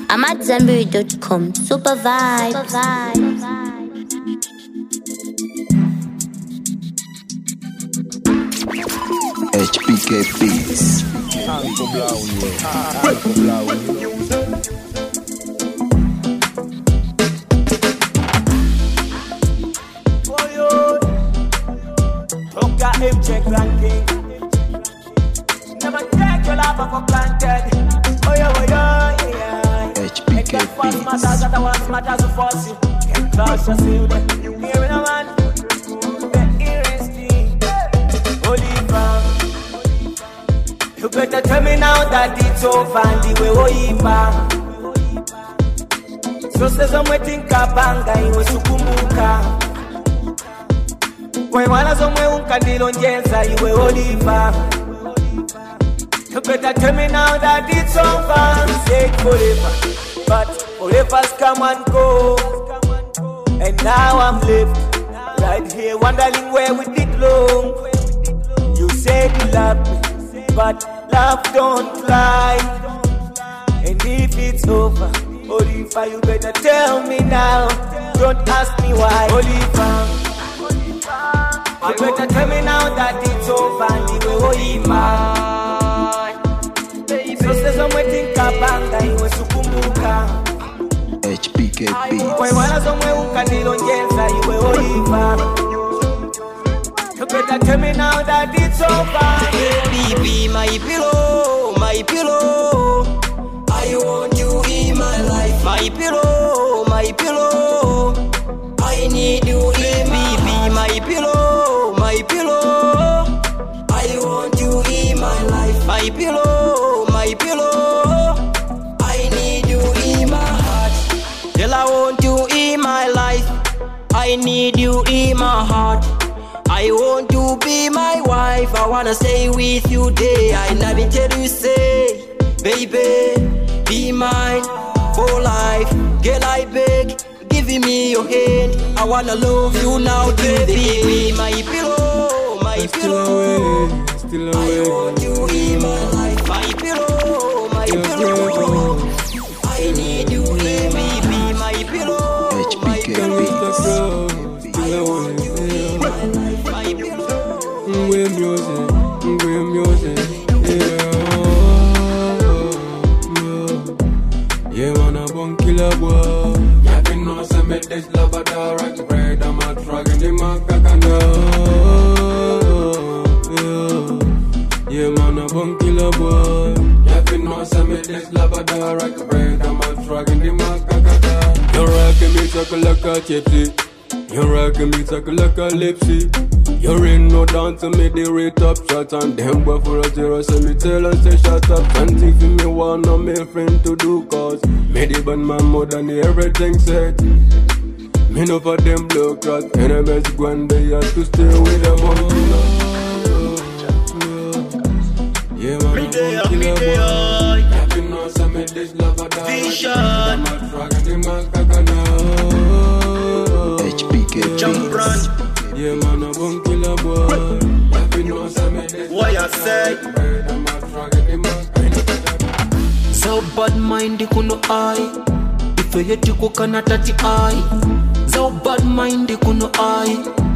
I'm at Zenberry.com. Super vibes. HBK Beats. MJ Grand King. Never take your love for granted. Oh yeah, yeah. HBK Beats. Matters that was matters to force you. Get close, you see that. Hear me now, man. The earring Oliver. You better tell me now that it's over and the way Oipa. So says I'm waiting kabanga iwe sukumuka. Kwe wana zomwe unkandilo njenza iwe Oliver. You better tell me now that it's over. Say forever, but forever's come and go. And now I'm left right here wondering where we did long. You said you love me, but love don't fly. And if it's over, Oliver, you better tell me now. Don't ask me why, Oliver. You better tell me now that it's over and the way Oliver. So says I'm waiting kabanga iwe sukumuka. HBK Beats. Kwe wana zomwe unkandilo njenza iwe Oliver. You better tell me now that it's over. Baby, my pillow, my pillow. I want you in my life. My pillow, my pillow. I need you in baby, my pillow, my pillow. I want you in my life. My pillow, my pillow. I need you in my heart. Girl, I want you in my life. I need you in my heart. I want to be my wife. I wanna stay with you day. I love it till you say, baby, be mine for life. Girl, I beg, giving me your hand. I wanna love you now, baby. My pillow, my pillow. Still away. I want you in my life. My pillow, my pillow. I need you in me, be my pillow. HBK Beats. I want you in my life. My pillow. With music, yeah, man, I'm one killer boy. Yeah, can know some of this love at the right bread. I'm a drug in the macacana. Yeah, man, I'm one killer boy. Yeah, can know some of this love at the right bread. I'm a drug in the macacana. You're rocking me, talk like a gypsy. You're rocking me, talk like a lipsy. You're in no down to me, the rate up shot. And them go for a zero, so me tell her say shut up. Something for me, one of my friend to do. Cause me the band man more than everything said. Me no for them blow cross. Enemies go and they have to stay with them on killer. Yeah, man, I'm killer boy. Yeah, you know some of this love at the Vision. I'm a drag in the macacana. HBK Jump run. Beats. Yeah, man, I'm one killer boy. Yeah, you know some of this What you say? I'm a drag in the macacana. So bad mind kuno I. If you yeti kukana tati I. So bad mind kuno I.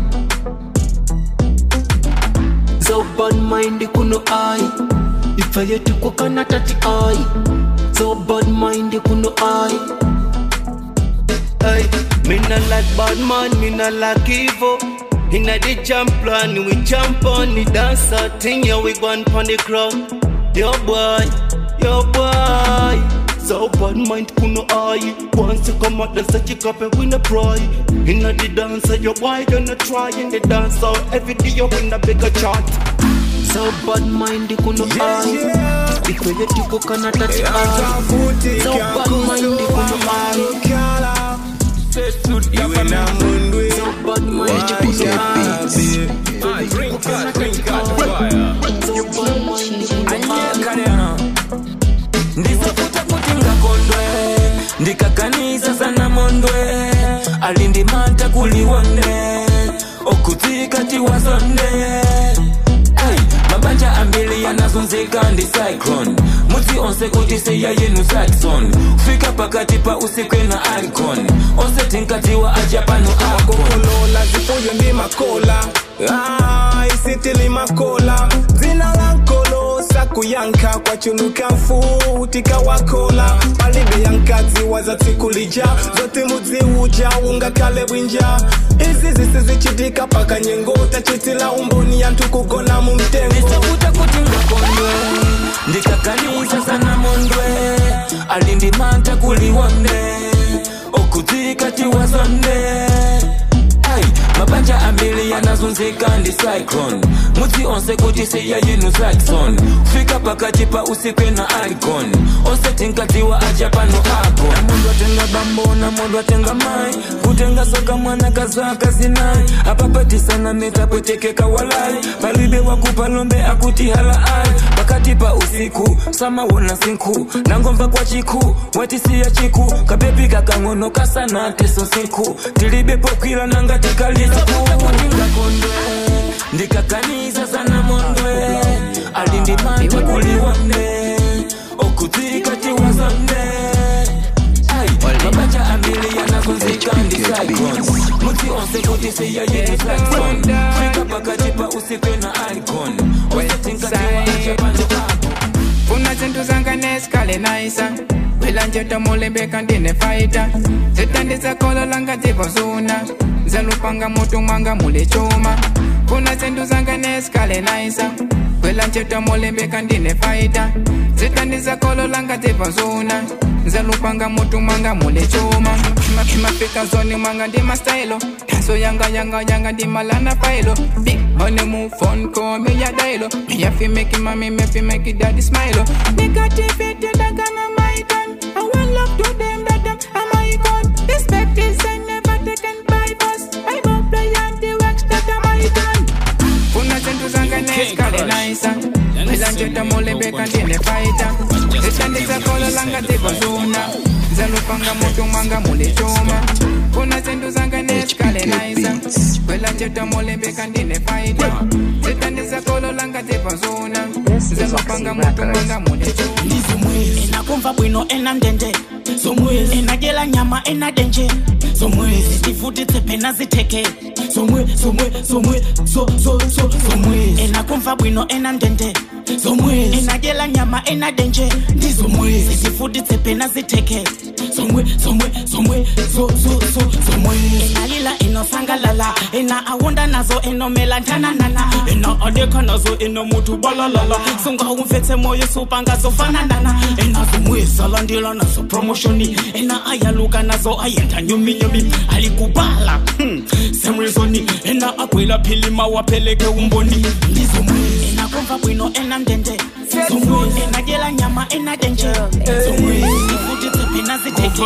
So bad mind kuno I. If you yeti kukana tati I. So bad mind kuno I. Hey, me not like bad man, me not like evil. Inna the jump plan, we jump on the dancer thing, yeah, we gone pon the crowd. Yo boy. So bad mind kuno eye. Once you come out, then set you up and win a prize. Inna the dancer, your boy gonna try in the dance out. Every day you win a bigger chart. So bad mind kuno I. If you yeti kukana tati I. So bad mind kuno I. So bad mind HBK Beats. Ndisafuta kutinga kondwe ndikakaniza sana mondwe alindi manta kuliwonde okutika tiwasonde mabanja ambili yanazunzika ndi cyclone muti onse kuti seya yenu Saxon fika pakati pa usikwe na icon onse tinkatiwa aja pano akokolola zifuyo ndi makola isitili makola zina lankolo sakuyanka kwa chuluka futi kawakola palibe yankazi wazatsikulija zote mudziuja unga kale bwinja izi zisizichitika paka nyengo tachitila umboni yantu kugona mumtengo nisakuta kuti ngakondwe ndikakaniza sana mondwe alindimanta kuliwonde okutika tiwazonde mabanja ambili yanazunzika ndi cyclone muti onse kuti seya yenu Saxon fika pakati pa usikwe na icon onse tinkatiwa aja pano ako na mundu atenga bambo na mundu atenga mai kutenga soka mwana kazaka zinai apapatisana meta potekeka walai palibe wakupalombe akuti hala ai pakati pa usiku sama wona sinku nangomba kwa chiku watisiya chiku kabebi kakangono kasana teso sinku tilibe pokwila nanga tikaliza kondwe ndikakaniza sana mondwe alindimanta kuliwonde okutika tiwazonde mabanja ambili yanazunzika ndi cyclone muti onse kuti seya yenu Saxon fika pakati pa usikwe na icon onse tinkatiwa aja pano ako funa zintu zanga neskale naisa wela njeta mulembe kandine fighter zitandisa kolo langa zibozuna zalupanga mutu mwanga mule choma funa zintu zanga neskale naisa wela njeta mulembe kandine fighter zitandisa kolo langa zibozuna zalupanga mutu mwanga mule choma mafika zoni mwanga ndi mastylo so yanga ndi malana failo big money move phone call me ya dialo me ya fi make mommy me fi make daddy smile negativity that gonna my turn I want love to them that I'm my god respect is never taken by us I won't play and the works that I'm my turn funa zentu zanga neskale naisa wela njeta mulembe kandine fighter zitandisa kolo langa zibozuna zalupanga mutu mwanga mule choma funa zentu zanga neskale naisa wela njeta mulembe kandine fighter zitandisa kolo langa zibozuna zalupanga mutu mwanga mule choma inakumva bwino enandende somwezi inagela nyama enadenje somwezi tifutitse pena ziteke somwezi inakumva bwino enandende somwezi inagela nyama enadenje ndizomwezi tifutitse pena ziteke somwezi inalila inosangalala ina awunda nazo inomela ntananana ina adeka nazo ino mutu balalala sunga umfetse moyo supanga zofananana ina zomwezi alandila nazo promotioni ina ayaluka nazo ayenda nyumi alikubala semrizoni ina akwila pilima wapeleke umboni ndizomwezi inakumva bwino enandende somwezi inagela nyama enadenje somwezi ifutitse pena ziteke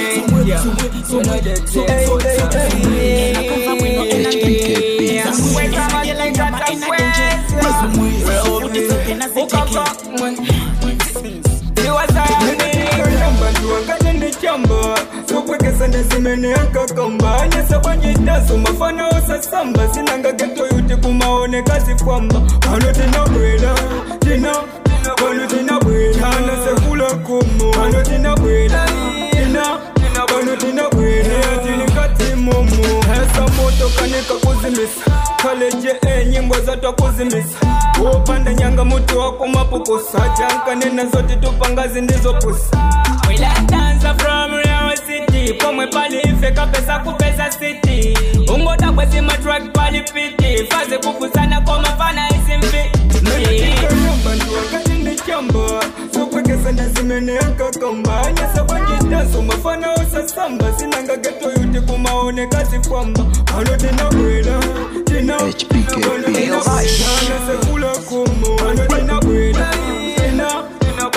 mafana osasamba sinanga geto yuti kumaone kazi kwamba anotina bwela tina anotina bwela anasekula kumu anotina bwela tina anotina bwela tinikati mumu hesa moto kanika kuzimisa kaleje nyimbo zato kuzimisa upanda nyanga mutu wako mapukusa janka nena zote tupangazi ndizo pusa wila danza from Rio City pomwe pali ifeka pesa kupesa city ungoda kwezi matrack pali piti faze kukuzana kwa mafana isimpi bantu wakati ni chamba sokwekesa ndazimene yakakamba nyesa wanjitanso mafana osasamba sinanga geto yuti kumaone kazi kwamba anotina bwela tina anasekula kumu anotina bwela tina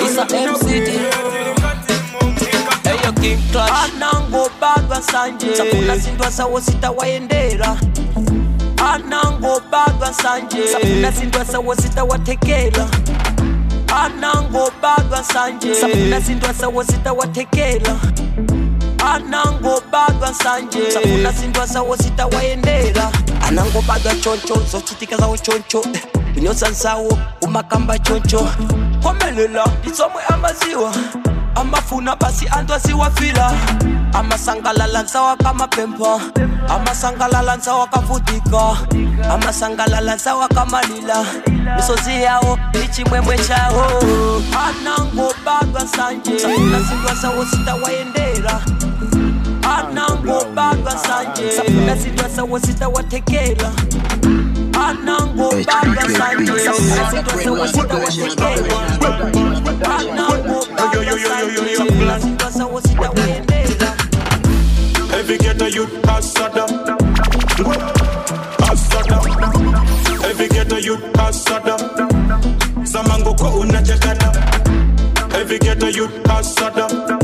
King Clutch Anango bagwa sanje Safuna sindwa sawo sita waendera Anango bagwa sanje Safuna sindwa sawo sita watekela Anango bagwa sanje Safuna sindwa sawo sita watekela Anango bagwa sanje Safuna sindwa sawo sita waendera Anango bagwa choncho Zochitika zawo choncho Unyosa nsawo umakamba choncho komelela itsomwe amaziwa amafuna basi antu asiwafila amasangalala nsawa kamapempa amasangalala nsawa kafutika amasangalala nsawa kamalila misozi yawo ichimwemwe chawo anango bagwa sanje nasindwa sawo sitawayendera anango bagwa sanje nasindwa sawo sitawatekela anango bagwa sanje nasindwa sawo sitawatekela anango bagwa sanje nasindwa sawo sitawayendera. Every ghetto youth Asada, Asada. Every ghetto youth Asada, Samango ko unachekana. Every ghetto youth Asada,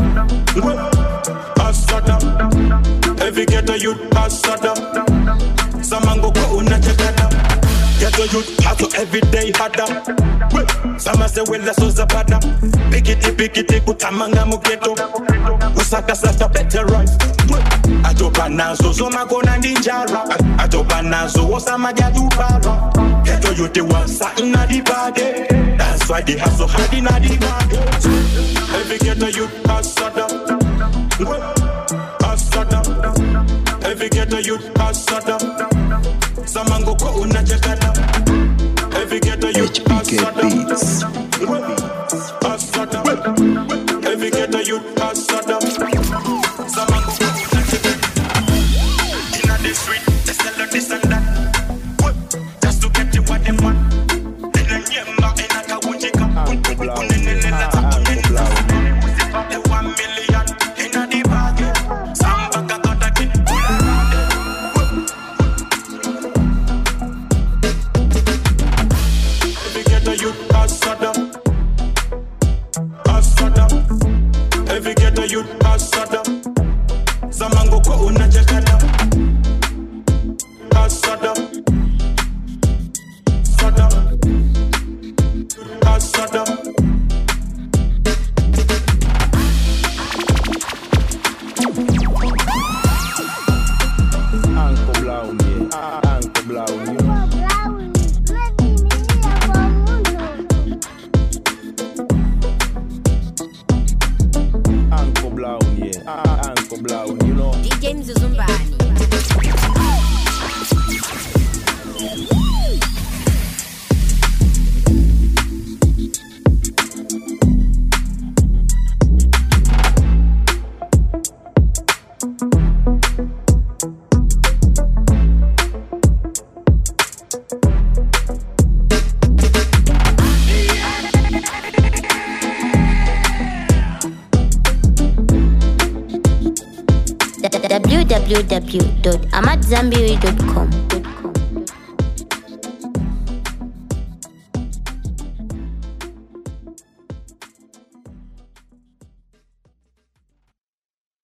Asada. Every ghetto youth Asada, Samango ko unachekana. Ghetto youth hustle every day harder. Sama se wela so zapada. Pikiti kutamanga mu ghetto. Usaka sasa better right. Atopa nazo zoma kona ninjara. Atopa nazo osama jadupara. Ghetto youth want something na the body. That's why they hustle hard in the market. Every ghetto youth Asada, Asada. Every ghetto youth Asada, Samango ko unachekana. Every ghetto youth Asada, Asada. Every ghetto youth Asada, Samango ko unachekana. Inna the street, they sell this and that, just to get you what they want. Inna nyemba, inna kawunjika, unenela unenela. They 1 million inna the bag. Samba kakota kid. Every ghetto youth Asada, Asada. Every ghetto youth Asada, Samango ko unachekana. Asada, Asada, Asada. Uncle Brownie, Uncle Brownie. Uncle Brownie, Uncle Brownie, you know. DJ Mzuzumbani. www.amadzambiri.com